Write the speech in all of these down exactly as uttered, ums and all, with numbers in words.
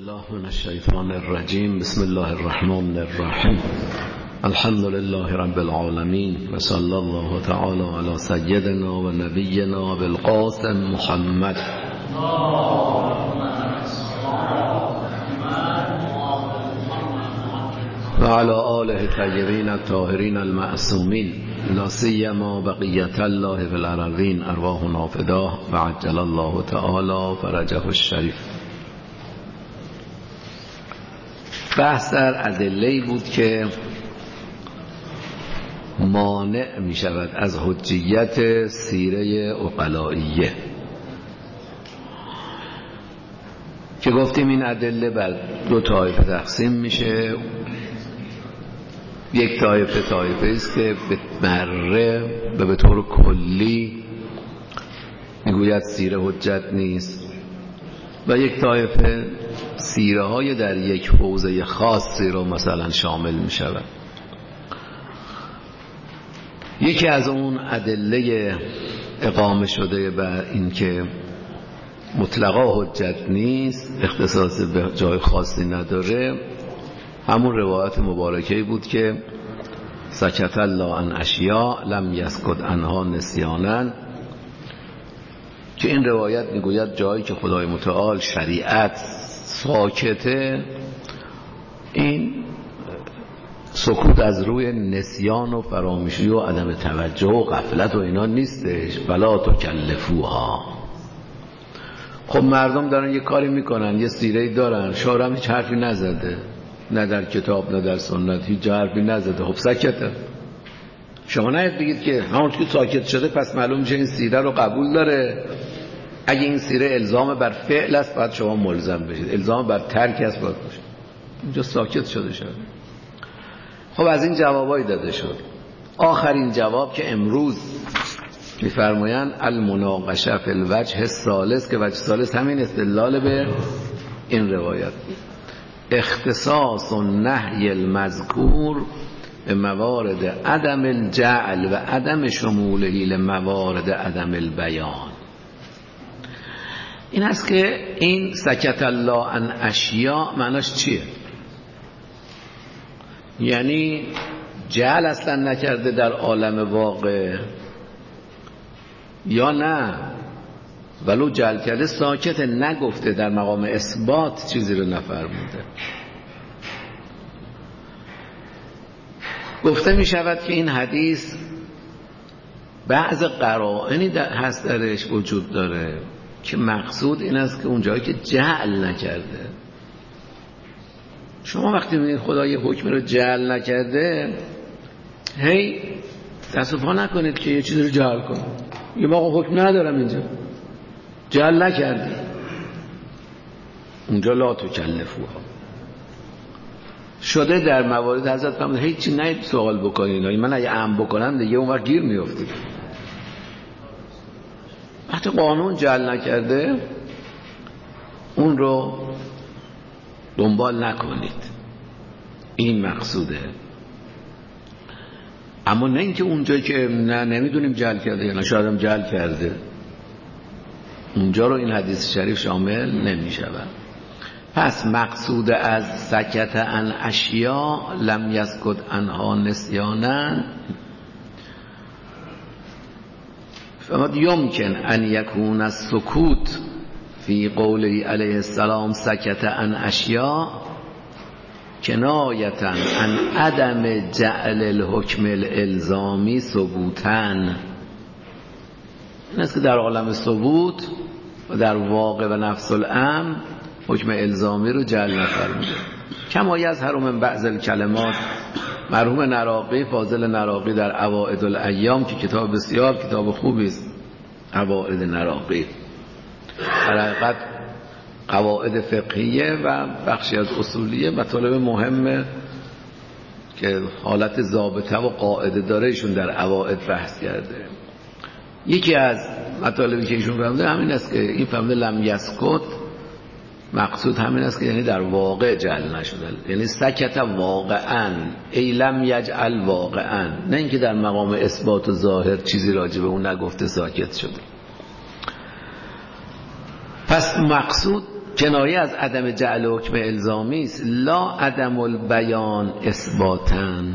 بالله من الشیطان الرجیم. بسم الله الرحمن الرحیم. الحمد لله رب العالمین و صلی الله تعالی علی سیدنا و نبینا بالقاسم محمد و علی آله الطیبین الطاهرین المعصومین لا سیما بقیت الله فی الارضین ارواحنا فداه و عجل الله تعالی فرجه الشریف. بحث در ادله‌ای بود که مانع می شود از حجیت سیره عقلائیه، که گفتیم این ادله بر دو طایفه تقسیم میشه. یک طایفه طایفه است که به مره و به طور کلی میگوید سیره حجت نیست، و یک طایفه سیره های در یک حوزه خاصی رو مثلا شامل می شود. یکی از اون ادله اقامه شده بر این که مطلقا حجت نیست، اختصاص به جای خاصی نداره، همون روایت مبارکه بود که سکت الله عن اشیاء لم یسکت عنها نسیانا، که این روایت میگوید جایی که خدای متعال شریعت ساکته، این سکوت از روی نسیان و فراموشی و عدم توجه و غفلت و اینا نیستش. فلا تکلفوها. خب مردم دارن یه کاری میکنن، یه سیره‌ای دارن، شاعر هم هیچ حرفی نزده، نه در کتاب نه در سنت هیچ حرفی نزده، خب سکته. شما نهید بگید که همون که ساکت شده پس معلوم میشه این سیره رو قبول داره. اگه این سیره الزام بر فعل است باید شما ملزم بشید، الزام بر ترک است باید باشید. اینجا ساکت شده شد. خب از این جوابایی داده شد. آخرین جواب که امروز میفرمایند المناقشه فی الوجه الثالث، که وجه ثالث همین استدلال به این روایت، اختصاص النهی المذکور به موارد عدم الجعل و عدم شموله لموارد عدم البیان. این است که این سکت الله عن اشیاء معناش چیه؟ یعنی جعل اصلا نکرده در عالم واقع، یا نه ولو جعل کرده ساکت، نگفته، در مقام اثبات چیزی رو نفرموده. گفته می شود که این حدیث بعض قرائنی در هست درش وجود داره که مقصود این است که اونجایی که جعل نکرده، شما وقتی می‌بینید خدا یه حکمی رو جعل نکرده، هی تصفیه نکنید که یه چیزی رو جعل کنید. یه موقع حکم ندارم اینجا، جعل نکردی، اونجا لا تکلفوها شده. در موارد حضرت فرمود هیچی نید سوال بکنید، من اگه ام بکنم دیگه اون وقت گیر میافتید. وقتی قانون جعل نکرده اون رو دنبال نکنید، این مقصوده. اما نه اینکه اونجایی که نه نمیدونیم جعل کرده یا نه شاید هم جعل کرده، اونجا رو این حدیث شریف شامل نمی شود. پس مقصود از سکت عن اشیاء لم یسکت عنها نسیانا، فقط یمکن ان یکون السکوت فی قوله علیه السلام سکت عن اشیاء کنایتا عن عدم جعل الحکم الالزامی ثبوتن. این است که در عالم ثبوت و در واقع و نفس الامر حکم الزامی رو جعل نفرموده. کما یظهر من بعض الکلمات، مرحوم نراقی، فاضل نراقی در عوائد الایام که کتاب بسیار کتاب خوبی است، عوائد نراقی، در حقیقت قواعد فقهیه و بخشی از اصولیه، مطالب مهمه که حالت ضابطه و قاعده داره ایشون در عوائد بحث کرده. یکی از مطالبی که ایشون فهمیده همین است که این فهمیده لم یسکت مقصود همین است که یعنی در واقع جعل نشده، یعنی سکت واقعا ای لم یجعل واقعا، نه اینکه در مقام اثبات و ظاهر چیزی راجع به اون نگفته ساکت شده. پس مقصود کنایه از عدم جعل حکم الزامی است، لا عدم البیان اثباتن.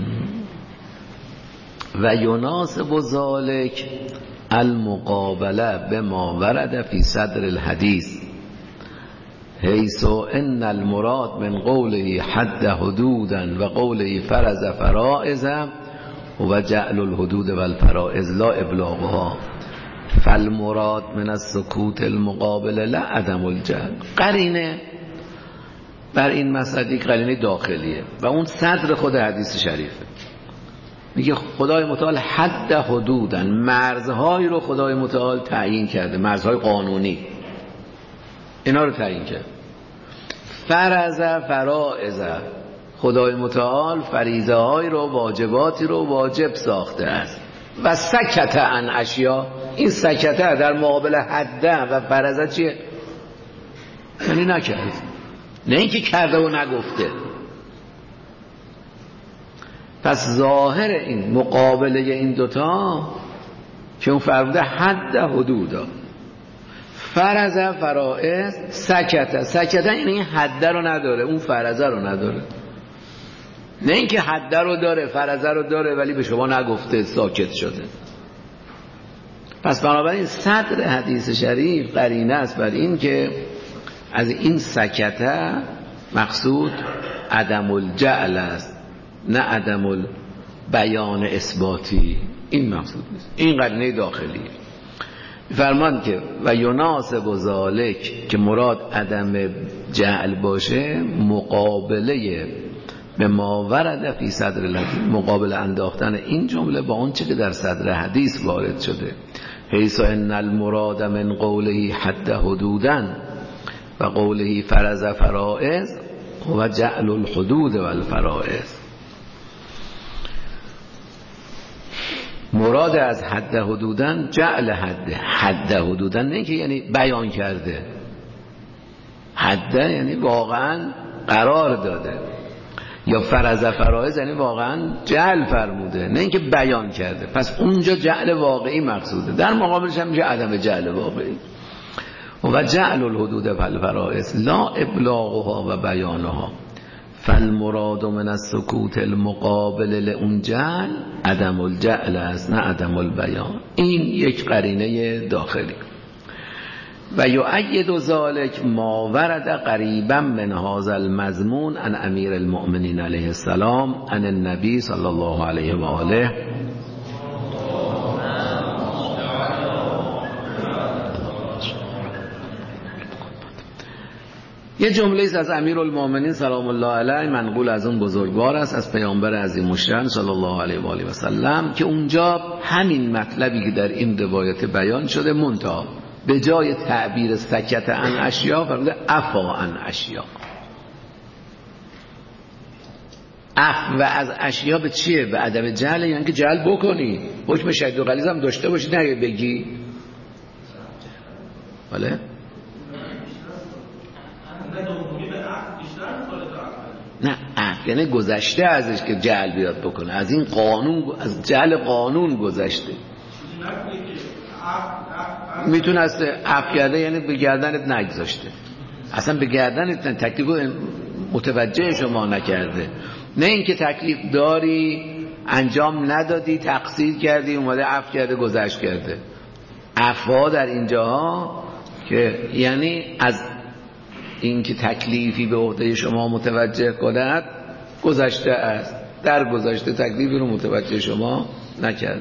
و یناسب ذلک المقابله بما ورد فی صدر الحدیث حیث ان المراد من قوله حد حدودا و قوله فرض فرائض و جعل الحدود و الفرائض لا ابلاغها، فالمراد من السکوت المقابله لا عدم الجعل. قرینه بر این مسئله قرینه داخلیه و اون صدر خود حدیث شریفه. میگه خدای متعال حد حدودن، مرزهای رو خدای متعال تعیین کرده، مرزهای قانونی اینا رو تعیین کرده. فرض فرائض، خدای متعال فریضه های رو، واجباتی رو واجب ساخته است. و سکت عن اشیا، این سکت در مقابل حده و فرضه چیه؟ یعنی نکرد، نه اینکه کرده و نگفته. پس ظاهر این مقابله این دوتا که اون فرموده حد حدودا، فرض فرائض، سکت سکت یعنی حد رو نداره، اون فرضه رو نداره. نه اینکه حد رو داره، فرضه رو داره ولی به شما نگفته، ساکت شده. پس بنابراین صدر حدیث شریف قرینه است بر این که از این سکته مقصود عدم الجعل است، نه عدم البیان اثباتی. این مقصود نیست، این قرینه داخلی. فرمان که و یناسب ذالک که مراد عدم جعل باشه، مقابله به ما ورد فی صدر الحدیث، مقابله انداختن این جمله با اون چه که در صدر حدیث وارد شده. حیث ان المراد من قوله حد حدودن و قوله فرض فرائض و جعل الحدود و الفرائض. مراد از حد حدودن جعل حد، حد حدودن نه که یعنی بیان کرده، حد یعنی واقعا قرار داده، یا فرض فرائض یعنی واقعا جعل فرموده، نه اینکه بیان کرده. پس اونجا جعل واقعی مقصوده، در مقابلش هم میشه عدم جعل واقعی. و جعل الحدود و الفرائض لا ابلاغها و بیانها، فالمراد من السکوت المقابل لأون جعل عدم الجعل است، نه عدم البیان. این یک قرینه داخلی. و یؤید ذلک ما ورد قریبا من هذا المضمون عن امیر المؤمنین علیه السلام عن النبی صلی الله علیه و آله. یه جمله است از امیر المؤمنین سلام الله علیه، منقول از اون بزرگوار است، از پیامبر عظیم الشأن صلی الله علیه و آله و سلم، که اونجا همین مطلبی که در این روایت بیان شده، منتها به جای تعبیر سکت عن اشیا فرموده عفا عن اشیا. عفو از اشیا به چیه؟ به عدم جهل، یعنی که جهل بکنی، حکم شدید و غلیظ هم داشته باشی، نه بگی بله. نه عفو یعنی گذشته ازش که جهل بیاد بکنه، از این قانون، از جهل قانون گذشته. میتونه است عفو کرده یعنی به گردنت نگذاشته، اصلا به گردنت تکلیف متوجه شما نکرده، نه اینکه تکلیف داری انجام ندادی، تقصیر کردی، اومده عفو کرده گذشت کرده. عفو در اینجاها که یعنی از اینکه تکلیفی به عهده شما متوجه کند گذشته است، در گذشته تکلیفی رو متوجه شما نکرد.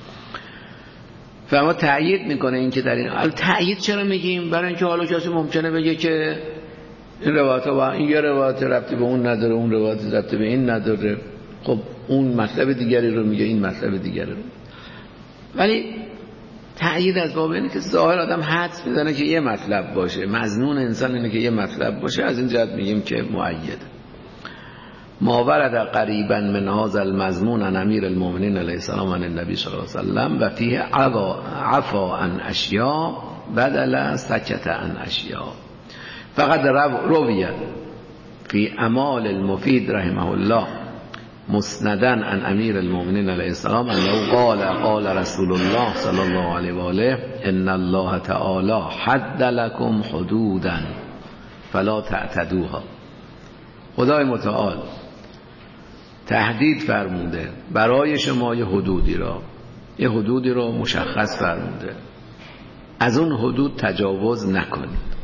فما تأیید میکنه این که در این تأیید چرا میگیم؟ برای اینکه حالا کسی ممکنه بگه که این روایت با این یه روایت ربطی به اون نداره، اون روایت ربطی به این نداره، خب اون مطلب دیگری رو میگه، این مطلب دیگری رو. ولی تأیید از باب اینه که ظاهر آدم حدس میزنه که یه مطلب باشه، مظنون انسان اینه که یه مطلب باشه، از این جهت میگیم که مؤید. ما ورد قریبا من هذا المضمون عن امیر المؤمنین علیه السلام عن النبی صلی الله علیه و سلم و فیه عفا عن اشیاء بدل سکت عن اشیاء. فقد رویت فی اعمال المفید رحمه الله مسندا عن امیر المؤمنین علیه السلام انه قال قال رسول الله صلی الله علیه و آله ان الله تعالی حد لكم حدودا فلا تعتدوها. خدای متعال تهدید فرموده برای شما یه حدودی را، یه حدودی را مشخص فرموده، از اون حدود تجاوز نکنید.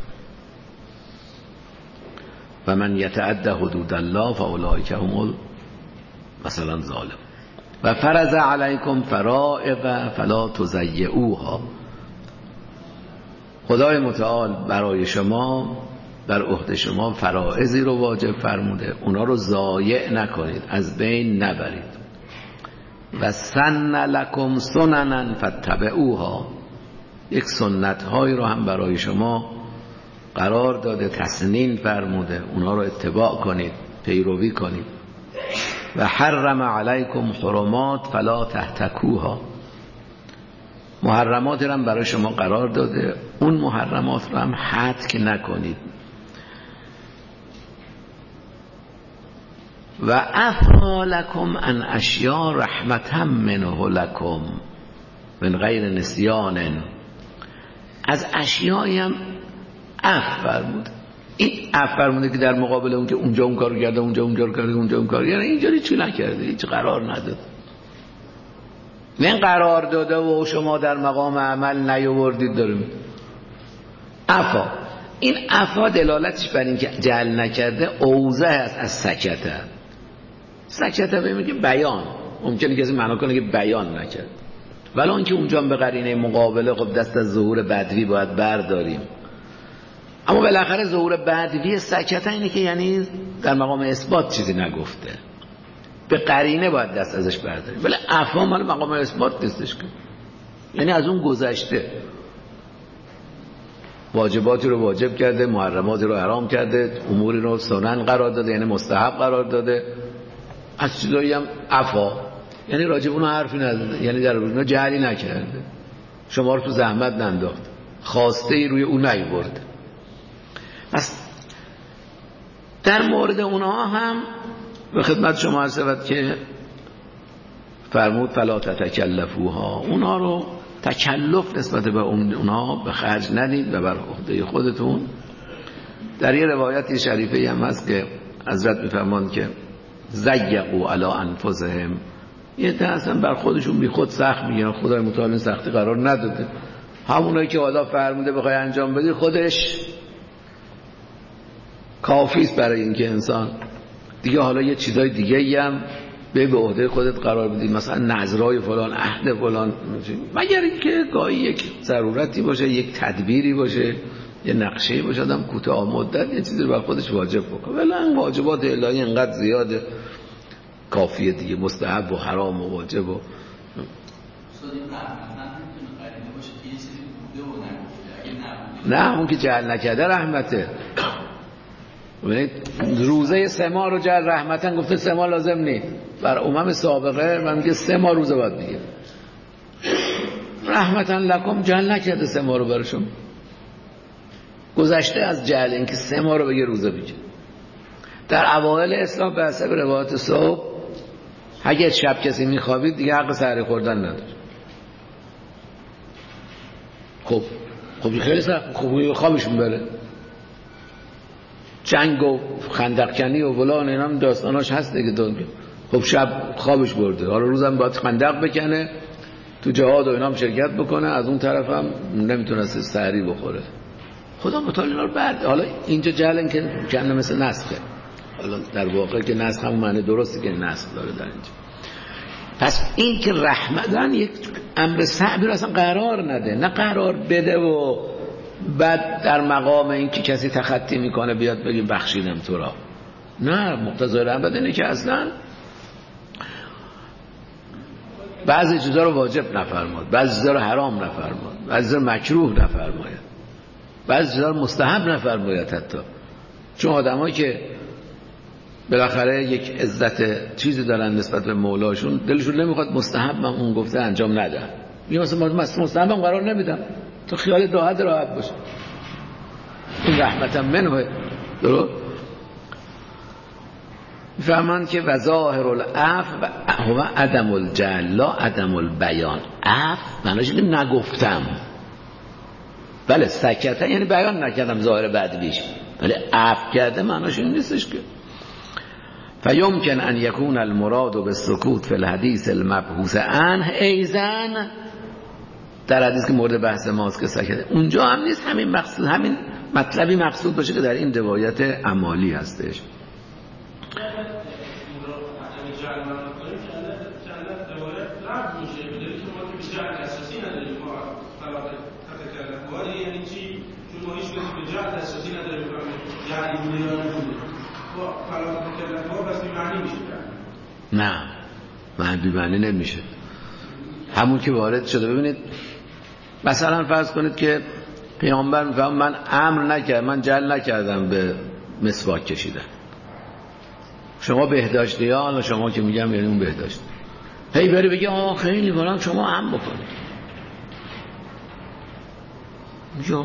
و من یتعد حدود الله فاولئک هم مثلا ظالم. و فرض علیکم فرائض فلا تضیعوها. خدای متعال برای شما، در عهد شما فرائضی رو واجب فرموده، اونا رو ضایع نکنید، از بین نبرید. و سن لکم سننا فاتبعوها. یک سنت هایی رو هم برای شما قرار داده، تسنین فرموده، اونا رو اتباع کنید، پیروی کنید. و حرم علیکم حرمات فلا تهتکوها. محرمات رو هم برای شما قرار داده، اون محرمات رو هم هتک نکنید. و عفا لکم عن اشیاء رحمتا منه لکم من غیر نسیان. از اشیایی هم عفو فرمود. این عفو فرموده که در مقابل اون که اونجا اون کارو کرده، اونجا اونجا رو کرده، اونجا اون کارو کرده، اینجوری چی نکرده، هیچ قرار نداد. نه قرار داده و شما در مقام عمل نیاوردید داریم. عفا، این عفا دلالتش بر این که جعل نکرده اوضح است از سکته. سکته به میگه بیان، ممکنه کسی معنا کنه که بیان نکرد، ولی اون که اونجا به قرینه مقابله خب دست از ظهور بدوی باید برداریم. اما بالاخره ظهور بدوی سکته اینه که یعنی در مقام اثبات چیزی نگفته، به قرینه باید دست ازش برداریم. ولی عفا مال مقام اثبات نیستش که، یعنی از اون گذشته، واجباتی رو واجب کرده، محرماتی رو حرام کرده، اموری رو سنن قرار داده یعنی مستحب قرار داده، از چیزایی هم عفا، یعنی راجب اون حرفی نزده، یعنی در اون جهلی نکرده، شما رو تو زحمت ننداخت، خواسته ای روی اون نیورده. پس در مورد اونها هم به خدمت شما عرض شود که فرمود فلا تتکلفوها، اونها رو تکلف نسبت به اونها به خرج ندید و بر عهده خودتون. در یه روایتی شریفه هم هست که حضرت میفرماند که زیقوا علی انفسهم، یه تا اصلا بر خودشون بی خود سخت میگن، خدای متعال سختی قرار نداده، همونایی که خدا فرموده بخوای انجام بدی خودش کافی است برای اینکه انسان دیگه حالا یه چیزای دیگه هم به به عهده خودت قرار بدی، مثلا نذرای فلان، عهد فلان، مگر اینکه گاهی یک ضرورتی باشه، یک تدبیری باشه، یه نقشه‌ای باشه، آدم کوتاه مدت یه چیزی رو بر خودش واجب بکنه. ولی این واجبات الهی انقدر زیاده، کافیه دیگه، مستحب و حرام و واجب و نه اون که جعل نکرده رحمته. روزه سه ماه رو جعل رحمتن گفته، سه ماه لازم نیست. بر امم سابقه من میگه سه ماه روزه باید بگیر، رحمتن لکم جعل نکرده سه ماه رو برشون، گذشته از جعل اینکه سه ماه رو بگیر روزه بگیر. در اوائل اسلام به حسب روایات صحب اگه شب کسی میخوابید دیگه حق سحری خوردن نداره. خب خب خیلی سخت، خب خوابش میبره، جنگ و خندق کنی و فلان اینا هم داستاناش هست دیگه دنیا. خب شب خوابش برده، حالا روزم باید خندق بکنه، تو جهاد و اینا هم شرکت بکنه، از اون طرف هم نمیتونست سحری بخوره. خدا متعال اینا رو بعد، حالا اینجا جهلن که کنه مثل نسخه، حالا در واقع که نسخ همون معنی درسته که نسخ داره در اینجا. پس این که رحمتن یک امر صعبی رو اصلا قرار نده، نه قرار بده و بعد در مقام این که کسی تخطی میکنه بیاد بگیم بخشیدم تو را. نه، مقتضای رحمت اینه که اصلا بعضی چیزا رو واجب نفرماد، بعضی چیزا رو حرام نفرماد، بعضی چیزا رو مکروه نفرماید، بعضی چیزا رو مستحب نفرماید. حتی چون آدمایی که بالاخره یک عزت چیزی دارن نسبت به مولاشون، دلشون نمیخواد مستحب من اون گفته انجام ندن، میگه مثلا مستحبم قرار نمیدم تو خیال راحت راحت باشه. این رحمتا منه. درست فهمند که وظاهر العفو هو عدم الجهل لا عدم البیان. عفو معنیش اینه نگفتم، بله سکته یعنی بیان نکردم ظاهر بدویش، ولی عفو کرده معناش این نیستش که فیمکن ان یکون المراد بالسکوت فی الحدیث المبحوث عنه ایزن، در حدیث که مورد بحث ماست که سکته، اونجا هم نیست همین مقصود، همین مطلبی مقصود باشه که در این روایت عمالی هستش. نه من بی‌معنی نمیشه، همون که وارد شده. ببینید مثلا فرض کنید که پیامبر میفهم من امر نکردم، من جل نکردم به مسواک کشیدن، شما بهداشتی ها، شما که میگم یعنی اون بهداشت، هی بری بگی آه خیلی برام شما هم بکنید، یا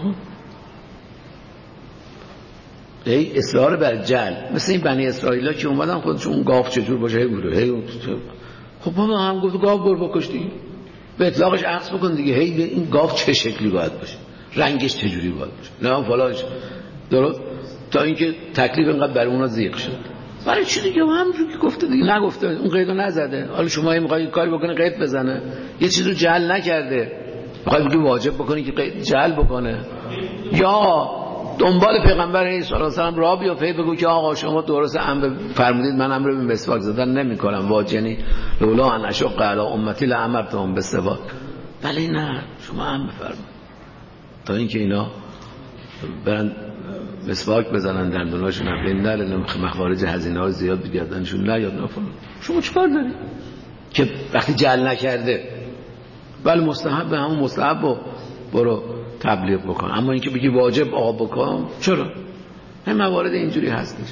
هی اصرار بر جل، مثل این بنی اسرائیل ها که اومدن خودشون اون گاو چجور باشه هی بوده هی خب بابا هم گفت گاو برو بکش دیگه، به اطلاقش عکس بکن دیگه، هی این گاو چه شکلی باید باشه، رنگش چجوری باید باشه، نه فلاش درست، تا اینکه تکلیف اینقدر برای اونا ضیق شد. برای چی دیگه همونجوری که گفته دیگه نگفته، اون قیدو نزده، حالا شما میخواید کاری بکنه قید بزنه، یه چیزو جعل نکرده میخواید بگی واجب بکنی که قید جعل بکنه، یا دنبال پیغمبر علیه السلام را بیافته بگو که آقا شما درست امر فرمودید من امر به مسواک زدن نمی‌کنم، واجنی لولا ان اشق علی امتی لامرتهم بالسواک، ولی نه شما هم بفرمایید، تا اینکه اینا برن مسواک بزنن دندوناشون هم این نه مخارج هزینه ها زیاد بگردنشون نه یاد نفهم، شما چیکار داری که وقتی جعل نکرده ولی مستحب به همون مستحب و برو تبلیغ بکن، اما اینکه بگی واجب آقا بکن چرا؟ این موارد اینجوری هستش.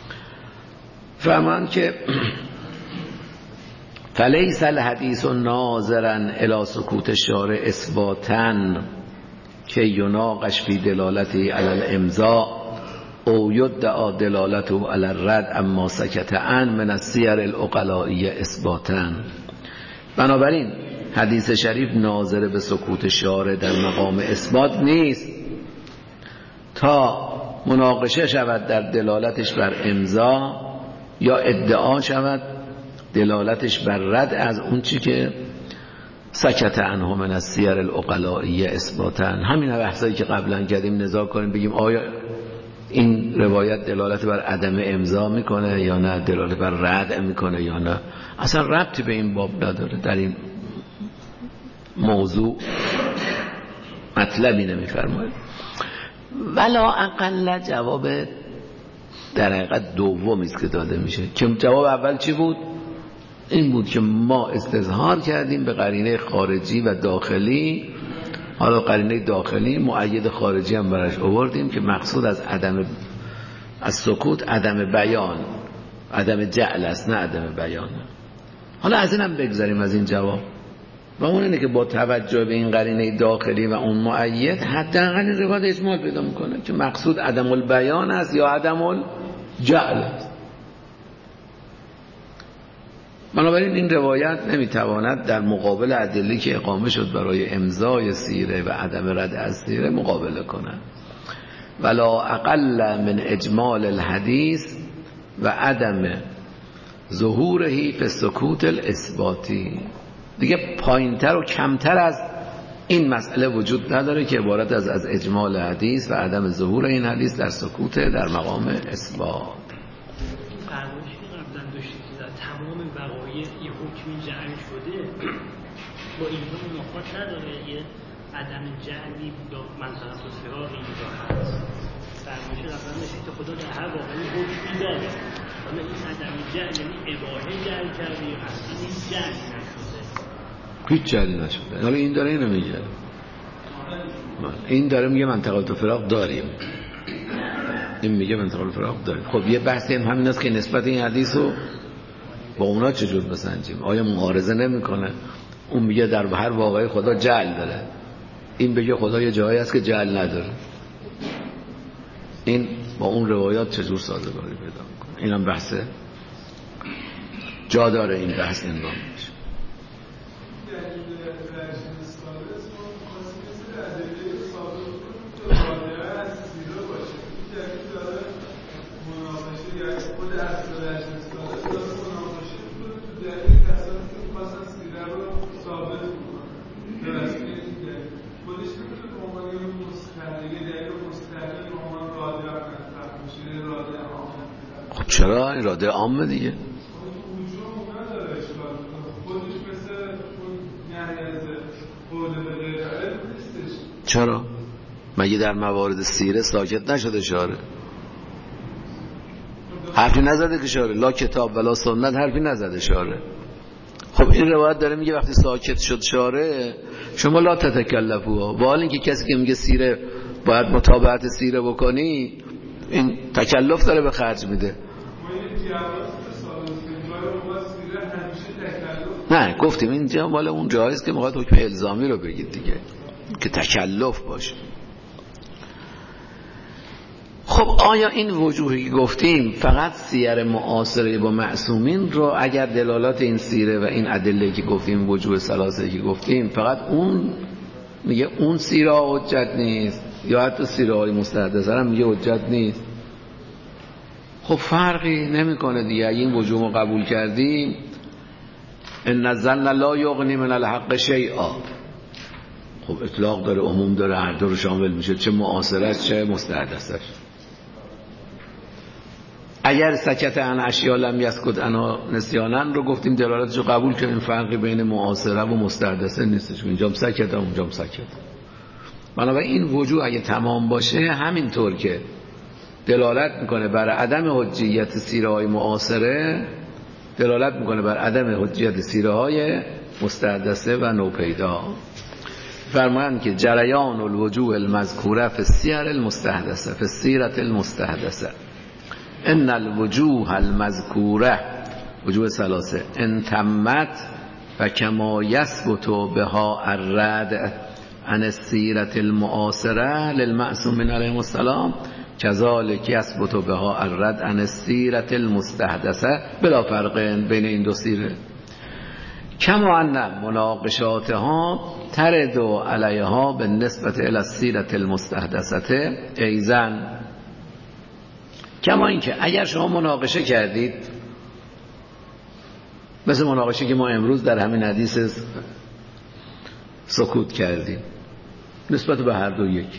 فرمان که فلیس الحدیث ناظرا الی سکوت الشارع اثباتا که یناقش فی دلالتی علی الامضاء او یدعا دلالته علی الرد اما سکت عن من السیر العقلائیه اثباتا. بنابراین حدیث شریف ناظر به سکوت شارع در مقام اثبات نیست تا مناقشه شود در دلالتش بر امضا یا ادعا شود دلالتش بر رد از اون چی که سکت عنه من السیر العقلائیه اثباتا. همین بحثایی که قبلا کردیم نزاع کنیم بگیم آیا این روایت دلالت بر عدم امضا میکنه یا نه، دلالت بر رد میکنه یا نه، اصلا ربطی به این باب نداره، در این موضوع مطلبی نمیفرماید. ولا اقل جواب در حقیقت دومی است که داده میشه، که جواب اول چی بود؟ این بود که ما استظهار کردیم به قرینه خارجی و داخلی، حالا قرینه داخلی مؤید خارجی هم براش آوردیم که مقصود از عدم از سکوت عدم بیان، عدم جعل است نه عدم بیان. حالا از اینم بگذاریم از این جواب و اون اینه که با توجه به این قرینه داخلی و اون مؤید حداقل روایت اجمال پیدا میکنه که مقصود عدم البیان است یا عدم الجعل است. بنابراین این روایت نمیتواند در مقابل ادله که اقامه شد برای امضای سیره و عدم رد از سیره مقابله کند. ولا اقل من اجمال الحدیث و عدم ظهوره فی سکوت الاثباتی. دیگه پایینتر و کمتر از این مسئله وجود نداره که عبارت از از اجمال حدیث و عدم ظهور این حدیث در سکوت در مقام اثبات. فرمایشی که قبلا داشتید که در تمام وقایع یه حکمی جعل شده با اینجا منافات نداره، یه عدم جعلی یا منطقه و فراغ اینجا هست. فرمایش قبلا داشتید که خدا در هر واقعی حکمی داره، حالا این عدم جعل یعنی اباحه جعل کرده یا اصلا این جعل نشده؟ هیچ جعلی نشده. حالا این داره اینو میگه، این داره میگه منطقه و فراغ داریم، این میگه منطقه و فراغ داریم. خب یه بحثی هم همین است که نسبت این حدیث رو با اونا چجور بسنجیم، آیا معارضه نمیکنه؟ اون میگه در هر واقعی خدا جعل داره، این بگه خدا یه جایی هست که جعل نداره، این با اون روایات چجور سازگاری پیدا میکنه؟ اینم بحثه جا داره این بحث انجام میشه. خود اصل اجنس داره داره مناقشه میکنه تو دلیل کسانی که میخواستن سیره رو ثابت میکنن درست اینه خودش میتونه به عنوان یه مستقل یه دلیل مستقل به عنوان راده منطق میشه راده عام. خب چرا اراده عامه دیگه وجود نداره اشکال خودش مثل اون نهی از قول به غیر علم نیستش. چرا؟ مگه در موارد سیره ساکت نشده شاره؟ حرفی نزده که شاره، لا کتاب ولا سنت حرفی نزده شاره. خب این روایت داره میگه وقتی ساکت شد شاره شما لا تتکلفوا، با حال اینکه کسی که میگه سیره باید متابعت سیره بکنی این تکلف داره به خرج میده. نه گفتیم اینجا مال اون جایز که میخواد حکم الزامی رو بگید دیگه که تکلف باشه. خب آیا این وجوهی که گفتیم فقط سیر معاصره با معصومین رو اگر دلالات این سیره و این ادله که گفتیم وجوه ثلاثه که گفتیم فقط اون میگه اون سیره حجت نیست یا حتی سیره های مستحدثه هم میگه حجت نیست؟ خب فرقی نمیکنه دیگه. اگه این وجوه رو قبول کردیم ان الظن لا یغنی من الحق شیئا، خب اطلاق داره عموم داره هر دو رو شامل میشه، چه معاصره چه مستحدثه. اگر سکت عن اشیاء لم یسکت عنها نسیانا رو گفتیم دلالتش رو قبول کردیم، فرقی بین معاصره و مستحدثه نیستش، اینجام سکت اونجام سکت. بنابراین این وجوه اگه تمام باشه همینطور که دلالت میکنه بر عدم حجیت سیره های معاصره دلالت میکنه بر عدم حجیت سیره های مستحدثه و نوپیدا. فرمایند که جریان الوجوه المذکوره فی السیر المستحدثه فی السیره المستحدثه ان الوجوه المذکوره وجوه ثلاثه ان تمت و کما یثبت بها الرد عن السیره المعاصره للمعصومین علیهم السلام کذالک یثبت بها الرد عن السیره المستحدثه بلا فرق بین این دو سیره. کما ان مناقشاتها ترد علیها بالنسبه الی السیره المستحدثه ایضا، کما اینکه اگر شما مناقشه کردید مثل مناقشه که ما امروز در همین حدیث سکوت کردیم نسبت به هر دو یک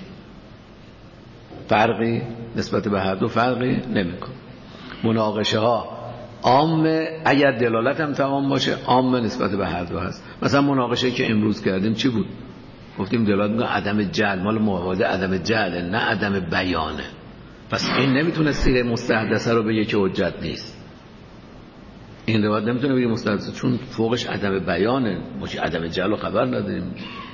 فرقی نسبت به هر دو فرقی نمیکنه. مناقشه ها عامه اگر دلالت هم تمام باشه عامه نسبت به هر دو هست. مثلا مناقشه که امروز کردیم چی بود؟ گفتیم دلالت میگه عدم جهل، مال مواده عدم جهل نه عدم بیانه. پس این نمیتونه سیره مستحدثه رو بگه که حجت نیست. این روایت نمیتونه بگه مستحدثه چون فوقش عدم بیانه، ما که عدم جهل رو خبر نداریم.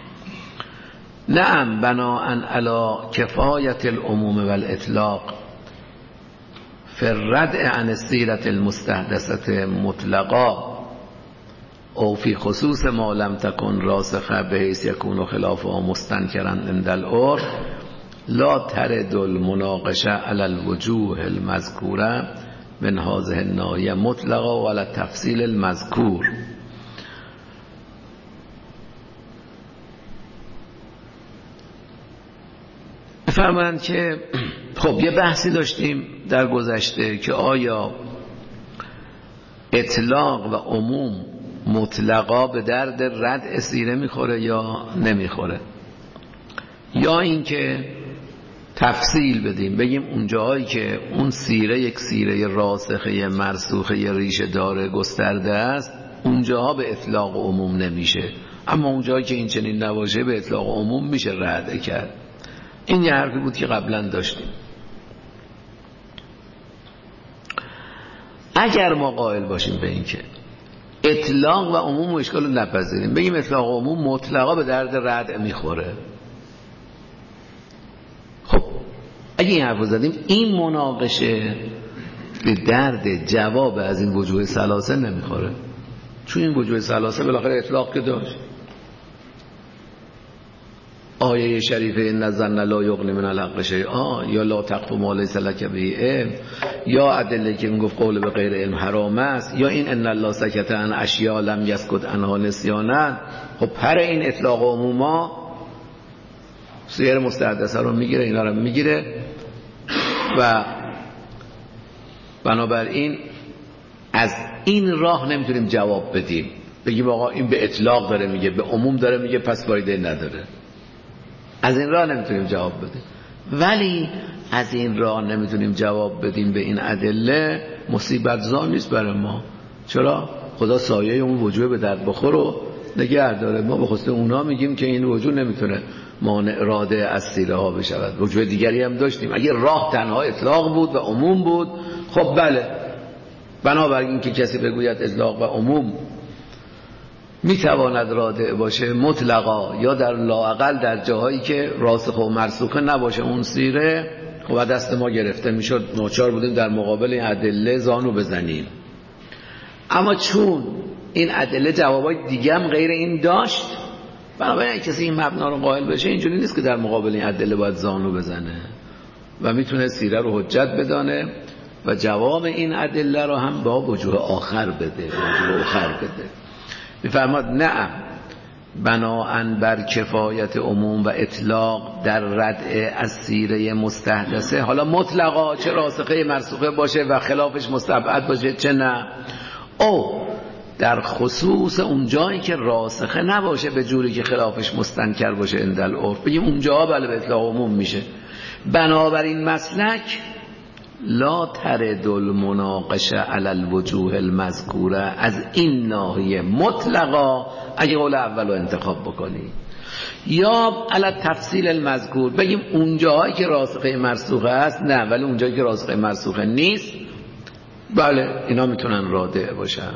نعم بناءً علی کفایت العموم والاطلاق فی الردع عن السیره المستحدثه مطلقا او فی خصوص ما لم تکن راسخه بحیث یکون خلافها مستنکرا عند العرف لا ترد المناقشه علی الوجوه المذکوره من هذه الناحیه مطلقا ولا تفصیل المذکور. فرمایند که خب یه بحثی داشتیم در گذشته که آیا اطلاق و عموم مطلقا به درد رد سیره میخوره یا نمیخوره، یا اینکه تفصیل بدیم بگیم اونجایی که اون سیره یک سیره راسخه مرسوخه ریشه داره گسترده است اونجاها به اطلاق و عموم نمیشه، اما اونجایی که این چنین نباشه به اطلاق و عموم میشه رد کرد. این یه حرفی بود که قبلا داشتیم. اگر ما قائل باشیم به این که اطلاق و عموم و اشکال رو نپذیریم بگیم اطلاق و عموم مطلقا به درد رد میخوره، خب اگه این حرف رو زدیم این مناقشه به درد جواب از این وجوه ثلاثه نمیخوره، چون این وجوه ثلاثه بالاخره اطلاق که داشت. آیه شریفه ان الظن لا یغنی من الحق شیئا یا لا تقف ما لیس لک به علم یا ادله که میگفت قول به غیر علم حرام است یا این ان الله سکت عن اشیاء لم یسکت عنها نسیانا. خب پر این اطلاق و عموما سیر مستحدثه رو میگیره، اینا رو میگیره و بنابراین از این راه نمیتونیم جواب بدیم بگیم آقا این به اطلاق داره میگه، به عموم داره میگه، پس فایده نداره. از این راه نمیتونیم جواب بدیم. ولی از این راه نمیتونیم جواب بدیم به این ادله، مصیبت زا نیست برای ما. چرا؟ خدا سایه اون وجوه به درد بخور رو نگه داره. ما به خصوص اونا میگیم که این وجوه نمیتونه مانع راده از سیره ها بشود. وجوه دیگری هم داشتیم. اگه راه تنها اطلاق بود و عموم بود، خب بله، بنابراین که کسی بگوید اطلاق و عموم میتواند راده باشه مطلقا یا در لااقل در جاهایی که راسخ و مرسوخه نباشه اون سیره، خب دست ما گرفته میشد، ناچار بودیم در مقابل این ادله زانو بزنیم. اما چون این ادله جوابای دیگه هم غیر این داشت، بنابراین کسی این مبنا رو قائل بشه اینجوری نیست که در مقابل این ادله باید زانو بزنه و میتونه سیره رو حجت بدانه و جواب این ادله رو هم با وجوه آخر بده وجوه آخر بده. میفرماد نه، بناءً بر کفایت عموم و اطلاق در ردع از سیره مستحدثه، حالا مطلقا چه راسخه مرسوخه باشه و خلافش مستبعد باشه چه نه، او در خصوص اون جایی که راسخه نباشه به جوری که خلافش مستنکر باشه اندل عرف، بگیم اونجا بله به اطلاق عموم میشه. بنابراین مسلک لا ترد المناقشه علی الوجوه المذکوره، از این ناحیه مطلقا اگه قول اول رو انتخاب بکنی، یا علی تفصیل المذکور، بگیم اونجایی که راسخه مرسوخه است نه، ولی اونجایی که راسخه مرسوخه نیست بله اینا میتونن رادع باشن.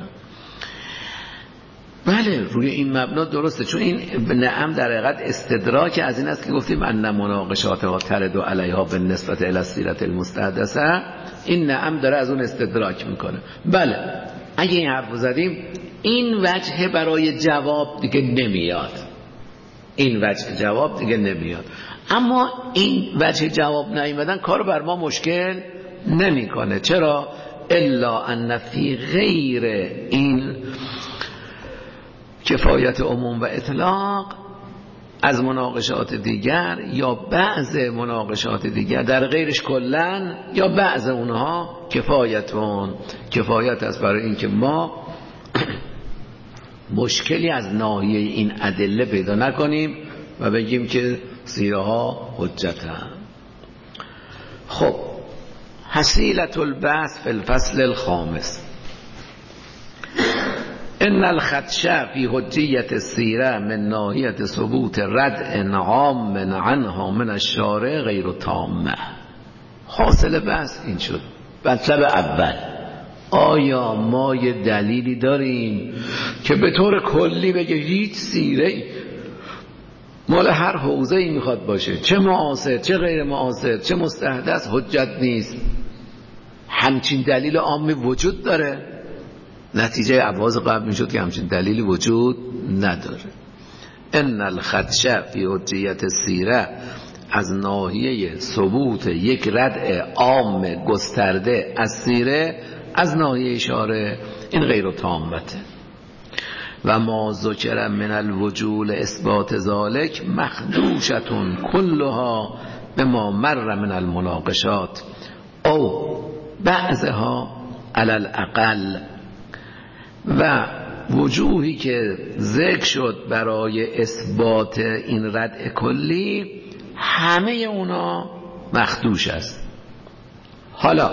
بله روی این مبنا درسته، چون این نعم در حقیقت استدراک از این است که گفتیم ان مناقشاتها ترد علیها بالنسبت الی السیره المستحدثه. این نعم داره از اون استدراک میکنه. بله اگه این حرف زدیم این وجه برای جواب دیگه نمیاد، این وجه جواب دیگه نمیاد. اما این وجه جواب نیامدن کارو بر ما مشکل نمیکنه. چرا؟ الا ان فی غیر این کفایت عموم و اطلاق از مناقشات دیگر یا بعض مناقشات دیگر در غیرش کلن یا بعض اونها کفایتون کفایت است برای اینکه ما مشکلی از ناحیه این ادله پیدا نکنیم و بگیم که سیره ها حجتن. خب حصیلة البحث فی الفصل الخامس، ان الخدش فی حجیت السیره من ناحیت ثبوت ردع عام عنها من الشارع غیر تامه. حاصل بحث این شد. مطلب اول، آیا ما یه دلیلی داریم که به طور کلی بگه هیچ سیره مال هر حوزه‌ای میخواد باشه، چه معاصر چه غیر معاصر چه مستحدث، حجت نیست؟ همچین دلیل عامی وجود داره؟ نتیجه ابواز قبل میشد که همچین دلیلی وجود نداره. ان الخدش فی حجیت السیره، از ناحیه ثبوت یک ردع عام گسترده از سیره از ناحیه شارع، این غیر تامته. و ما ذکر من الوجوه اثبات ذلک مخدوشتون کلها به ما مر من المناقشات او بعضها علی الاقل. و وجوهی که ذکر شد برای اثبات این ردع کلی همه اونا مخدوش است. حالا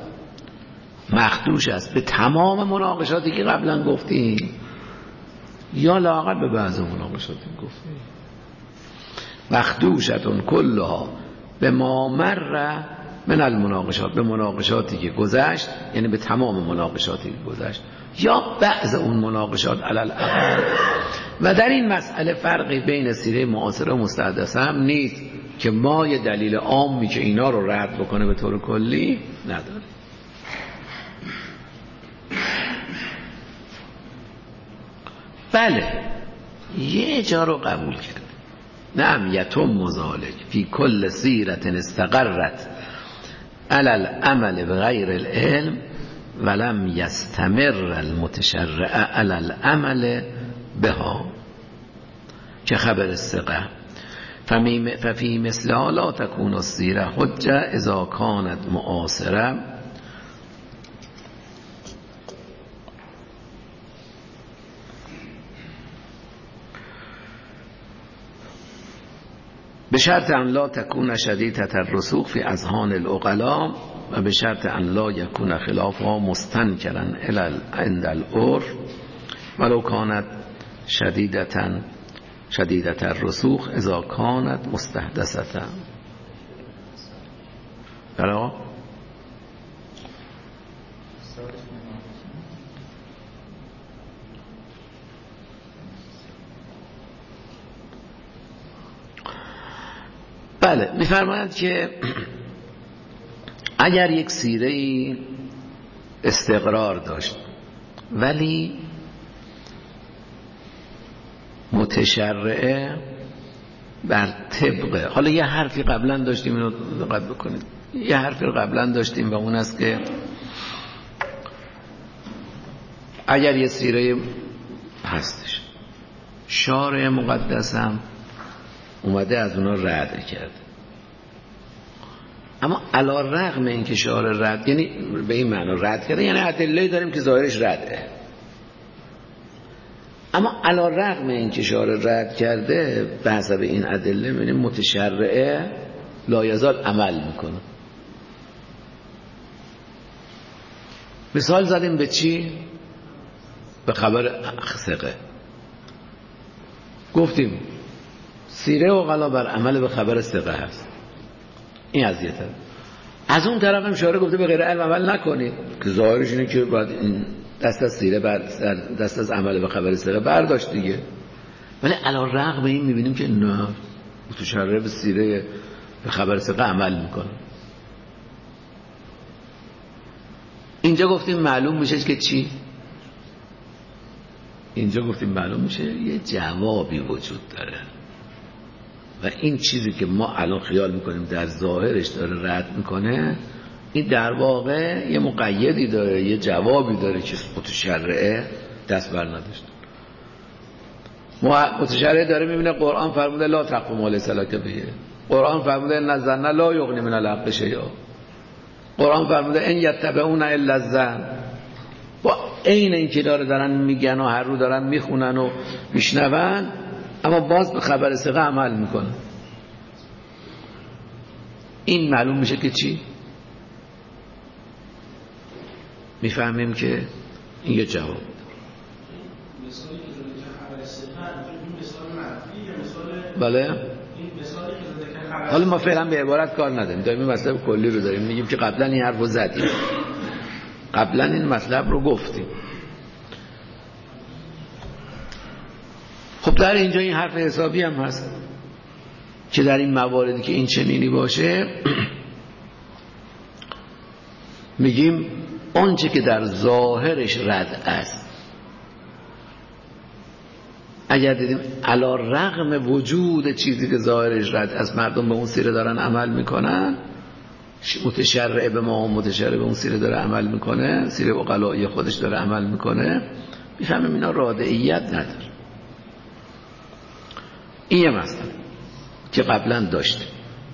مخدوش است به تمام مناقشاتی که قبلا گفتیم یا لااقل به بعض مناقشاتی گفتیم. مخدوشتون کلها به ما مر من المناقشات، به مناقشاتی که گذشت، یعنی به تمام مناقشاتی که گذشت یا بعض اون مناقشات علی الاقل. و در این مسئله فرقی بین سیره معاصره و مستحدثه هم نیست که ما یه دلیل عامی که اینا رو رد بکنه به طور کلی نداره. بله یه جا رو قبول کرد، نعم یتم مذالک فی کل سیرت استقرت علی العمل بغیر العلم ولم یستمر المتشرع علی العمل بها، که خبر الثقه ففی مثلها لا تکون السیره حجه اذا کانت معاصره به شرط ان لا تکون شدیدة الرسوخ فی اذهان العقلاء و به شرط ان لا یکون خلافها مستنکرا الی عند العرف ولو کانت شدیدة شدیدة الرسوخ اذا کانت مستحدثة. بله بله می‌فرماید که اگر یک سیره استقرار داشت ولی متشرعه بر طبقه، حالا یه حرفی قبلا داشتیم اینو دقت بکنید، یه حرفی قبلا داشتیم و اون است که اگر یه سیره هستش شارع مقدس هم اومده از اونا رد کرد، اما علی رغم اینکه شارع رد، یعنی به این معنی رد کرده یعنی ادله داریم که ظاهرش رده، اما علی رغم اینکه شارع رد کرده به حسب این ادله می‌بینیم متشرعه لایزال عمل میکنه. مثال زدیم به چی؟ به خبر ثقه. گفتیم سیره عقلا بر عمل به خبر ثقه هست، این از یه طرف. از اون طرف هم شارع گفته به غیر علم عمل نکنید که ظاهرش اینه که باید این دست از سیره بر دست از عمل به خبر ثقه برداشت دیگه، ولی علی رغم این میبینیم که نه، متشرع به سیره به خبر ثقه عمل میکنه. اینجا گفتیم معلوم میشه که چی؟ اینجا گفتیم معلوم میشه یه جوابی وجود داره و این چیزی که ما الان خیال میکنیم در ظاهرش داره رد میکنه، این در واقع یه مقیدی داره، یه جوابی داره که متشرعه دست بر نداشته. متشرعه داره میبینه قرآن فرموده لا تقف ما لیس لک به، قرآن فرموده ان الظن لا یغنی من الحق شیئا، قرآن فرموده ان یتبعون الا الظن. با عین اینکه داره دارن میگن و هر رو دارن میخونن و میشنون، اما باز به خبر ثقه عمل میکنن. این معلوم میشه که چی؟ میفهمیم که این یه جواب. مثالی که زده که خبر ثقه، این مثال منفی یا مثال بله؟ این مثالی که زده که خبر، حالا ما فعلا به عبارت کار نداریم، داریم این مطلب کلی رو داریم میگیم که قبلا این حرف رو زدیم، قبلا این مطلب رو گفتیم. خب در اینجا این حرف حسابی هم هست که در این مواردی که این چنینی باشه میگیم آنچه که در ظاهرش رد است، اگر دیدیم علی رغم وجود چیزی که ظاهرش رد است مردم به اون سیره دارن عمل میکنن، متشرع به ما و متشرع به اون سیره داره عمل میکنه، سیره عقلایی خودش داره عمل میکنه، میفهمیم اینا رادعیت نداره. این یه مسئله که قبلا داشتیم.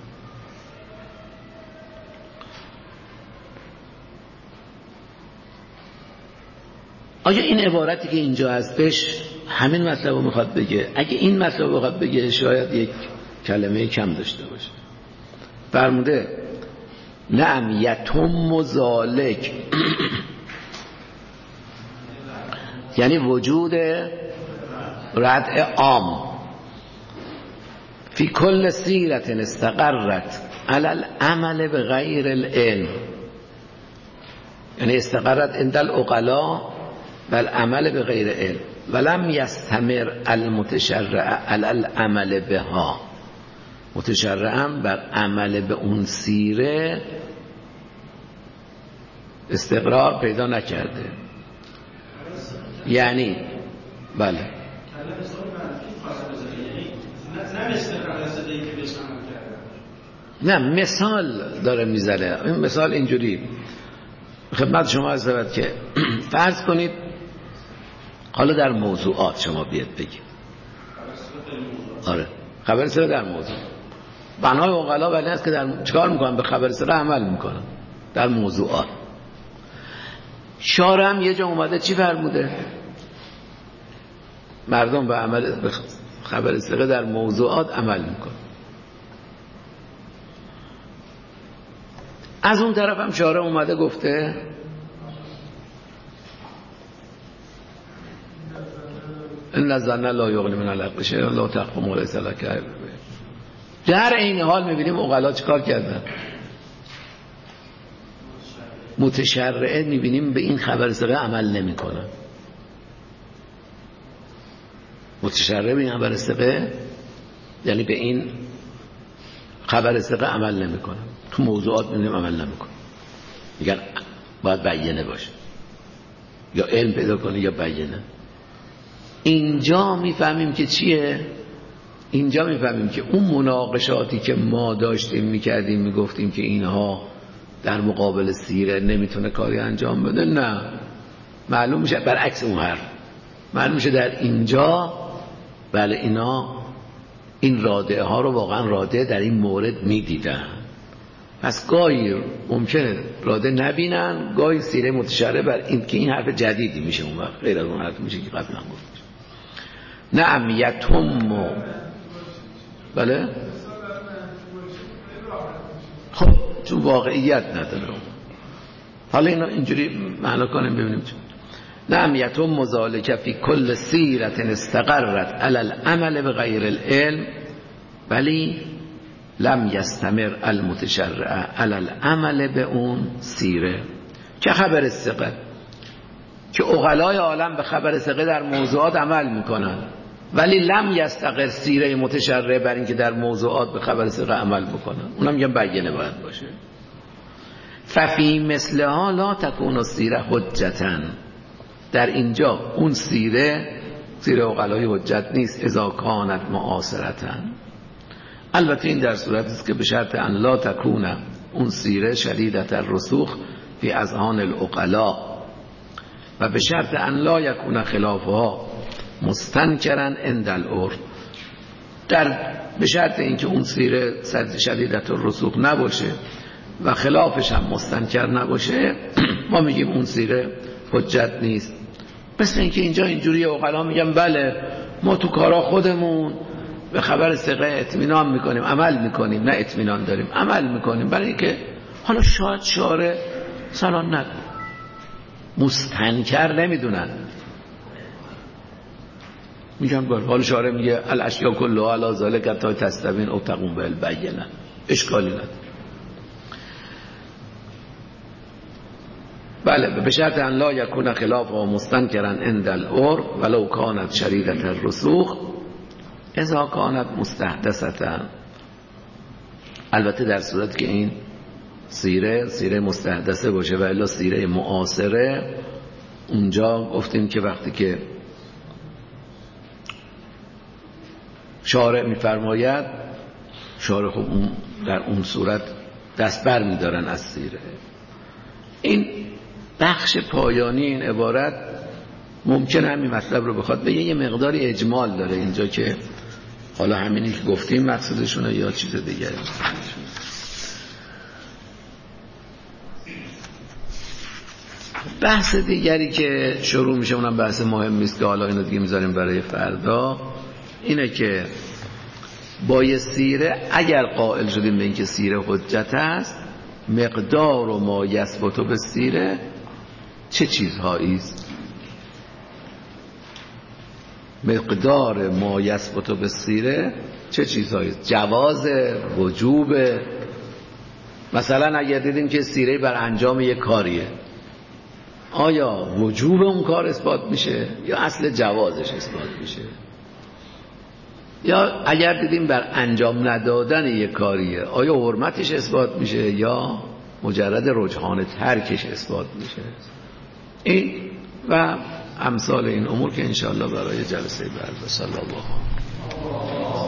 آیا این عبارتی که اینجا هستش همین مطلب رو میخواد بگه؟ اگه این مطلب رو میخواد بگه شاید یک کلمه کم داشته باشه. فرموده لم یتم ذالک یعنی وجود ردع عام فی کل سیرت استقرت علی العمل بغیر العلم، یعنی استقرت عند العقلاء والعمل بغیر علم ولم یستمر المتشرع علی العمل بها، متشرعم بر عمل به اون سیره استقرار پیدا نکرده. یعنی بله نه مثال داره میزنه. این مثال اینجوری خدمت شما عرض شود که فرض کنید حالا در موضوعات شما بیاد بگید، آره خبر سر در موضوع بنای عقلا ولی است که در چیکار میکنن؟ به خبر سر عمل میکنن در موضوعات. شارع هم یه جا اومده چی فرموده؟ مردم به عمل به خبر سر در موضوعات عمل میکنن. از اون طرف هم شارع اومده گفته ان الظن لا یغنی من الحق شیئا لا تخف ما لیس لک علم به. در این حال میبینیم عقلا چیکار کردن؟ متشرعه میبینیم به این خبر ثقه عمل نمیکنن. متشرعه به این خبر ثقه یعنی به این خبر ثقه عمل نمیکنن. تو موضوعات میبینیم عمل نمیکنن، میگن باید بیانه باشه یا علم پیدا کنه یا بیانه. اینجا میفهمیم که چیه؟ اینجا میفهمیم که اون مناقشاتی که ما داشتیم میکردیم میگفتیم که اینها در مقابل سیره نمیتونه کاری انجام بده، نه، معلوم میشه برعکس اون حرف معلوم میشه در اینجا بله اینا این رادعه ها رو واقعا رادعه در این مورد میدیدن. پس گاهی ممکنه راده نبینن، گاهی سیره متشرع بر این که این حرف جدیدی میشه، اون وقت غیر از اون حرف میشه که قبلا گفت. نعم یتم بله خب تو واقعیت نداره. حالا اینا اینجوری معنا کنیم ببینیم چه. نعم یتم ذالک فی کل سیرت استقرت علی العمل بغیر العلم ولی لم یستمر المتشرع علی العمل به اون سیره. چه خبر ثقه؟ که عقلای عالم به خبر ثقه در موضوعات عمل میکنن ولی لم یستقر سیره متشرع بر این که در موضوعات به خبر ثقه عمل بکنن. اونم میگن بیانه باید باشه. ففی مثلها لا تکون السیره حجتا. در اینجا اون سیره سیره عقلای حجت نیست اذا کانت معاصرتا. البته این در صورتی است که به شرط ان لا تکون اون سیره شدیدت الرسوخ فی اذهان العقلاء و به شرط ان لا یکون خلافها مستنکرا عند العرف. در به شرط اینکه اون سیره شدیدت الرسوخ نباشه و خلافش هم مستنکر نباشه ما میگیم اون سیره حجت نیست. مثل اینکه اینجا اینجوری عقلا میگن بله ما تو کارا خودمون به خبر ثقه اطمینان میکنیم، عمل میکنیم، نه اطمینان داریم، عمل میکنیم، برای اینکه حالا شاید شارع سلام نکن مستنکر نمیدونن میگن بله حالا شارع میگه الاشیاء کلها علی ذالک حتی تستبین او تقوم بالبینه، اشکالی نداره. بله به شرط ان لا یکون خلاف و مستنکرا عند العرف ولو کانت شدیدة الرسوخ اذا کانت مستحدثة. البته در صورت که این سیره سیره مستحدثه باشه و الا سیره معاصره، اونجا گفتیم که وقتی که شارع میفرماید شارع خب اون در اون صورت دست بر میدارن از سیره. این بخش پایانی این عبارت ممکن همین مطلب رو بخواد به یه مقداری اجمال داره اینجا که حالا همینی که گفتیم مقصودشونه یا چیز دیگری. بحث دیگری که شروع میشه اونم بحث مهمی است که حالا اینو دیگه میذاریم برای فردا، اینه که با یه سیره اگر قائل شدیم به اینکه سیره حجت است، مقدار و ما یثبت به سیره چه چیزهایی است؟ مقدار ما یثبت به سیره چه چیزهایی است؟ جواز، وجوب. مثلا اگر دیدیم که سیره بر انجام یک کاریه، آیا وجوب اون کار اثبات میشه یا اصل جوازش اثبات میشه؟ یا اگر دیدیم بر انجام ندادن یک کاریه، آیا حرمتش اثبات میشه یا مجرد رجحان ترکش اثبات میشه؟ این و امثال این امور که انشاءالله برای جلسه بعد. صلی الله